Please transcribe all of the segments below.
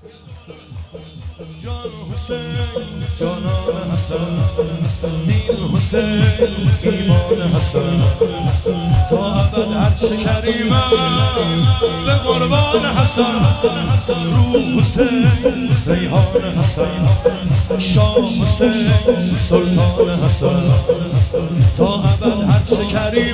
جان حسین جانان حسن دین حسین ایمان حسن تا ابد هرچه کریم به قربان حسن روح حسین ریحان حسن شاه حسین سلطان حسن تا ابد هرچه کریم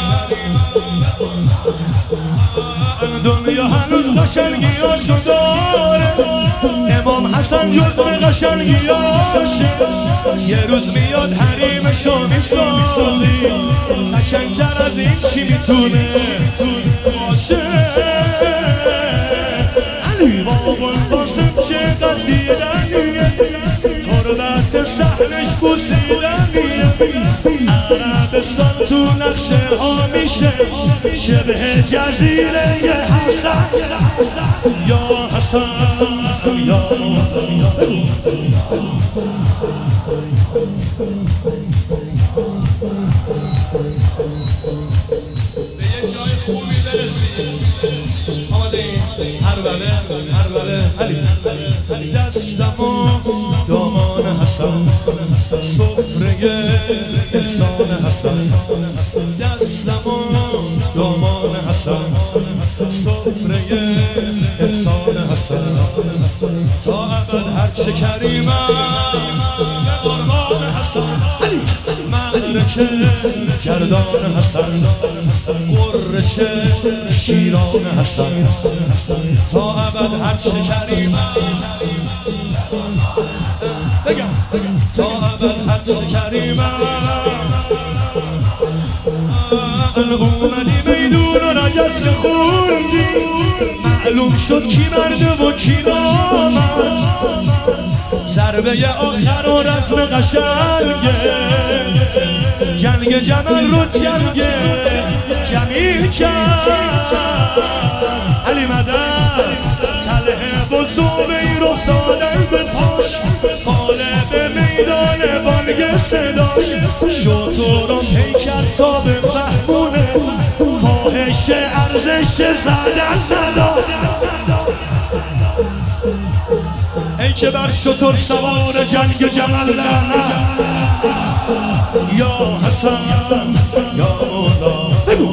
دنیا هنوز قشنگیاشو داره امام حسن جزو قشنگیاشه یه روز میاد حریمشو میسازی قشنگتر از این چی میتونه باشه علی بابا القاسم چقدر دیدنیه تربت صحنش بوسیدنیه عربستان تو نقشه ها میشه شبه جزیره حسن یا حسن یا به یه جای خوبی برسید آماده این هربله علی دستمو دامان حسن سفره احسان حسن دستمو دامان حسن سفره احسان حسن تا ابد هرچه کریمم به قربان حسن معرکه گردان حسن قرش شیران حسن تا ابد هرچه کریمم بگم تا ابد هرچه کریمم اومدی میدون و نجس که خوندی معلوم شد کی مرده و کی نامرد ضربه آخر و رسم قشنگه جنگ جمل رو جنگ جمیل کرد علی مدد تله و زوبه رو افتادن به پاش قالب میدان بانگ صداش شطور و پیکر تا به فهمونه فاحش ارزش زدن نداد ای که بر شطور سوار جنگ جمل یا حسن یا مولا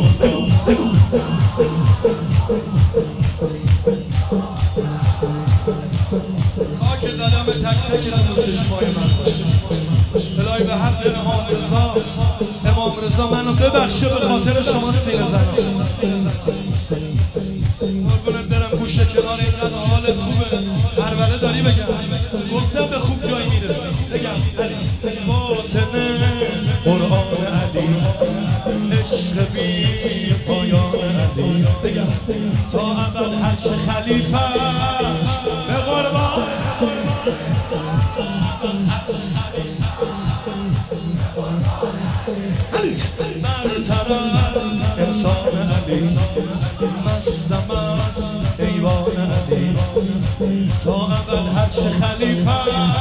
خاک قدم تک تک رو چشمای من الهی به حق امام رضا منو ببخشه به خاطر شما سینه زنم قربونت برم گوشه کنار اینقدر حالت خوبه هربله داری بگم گفتم به خوب جایی میرسی بگم علی باطنه قرآن علی عشق بی پایان علی بگم تا ابد هرچه خلیفه است به قربان برتر از انسان علی مستم از ایوان علی تا ابد هرچه خلیفه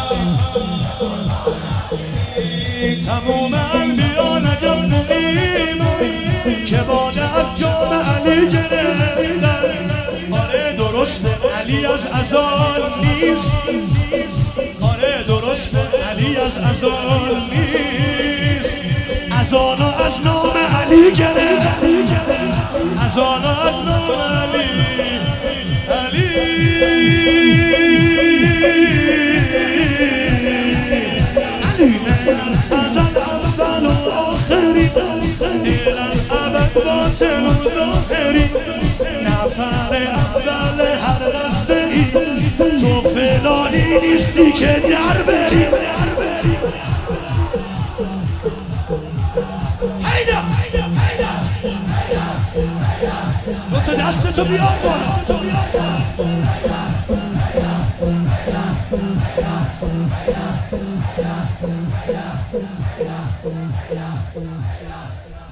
تموم انبیا نجف نقیمه که باده از جام علی گرفتن آره درسته علی از ازال نیست آره درسته علی از ازال نیست از آنو از نام علی گرفت از آنو از نام علی علی از اول و آخری الالعبد باطن و ظاهری نفر اول هر قصده ای تو فلانی نیستی که در بری دو تا دستتو بیار بالا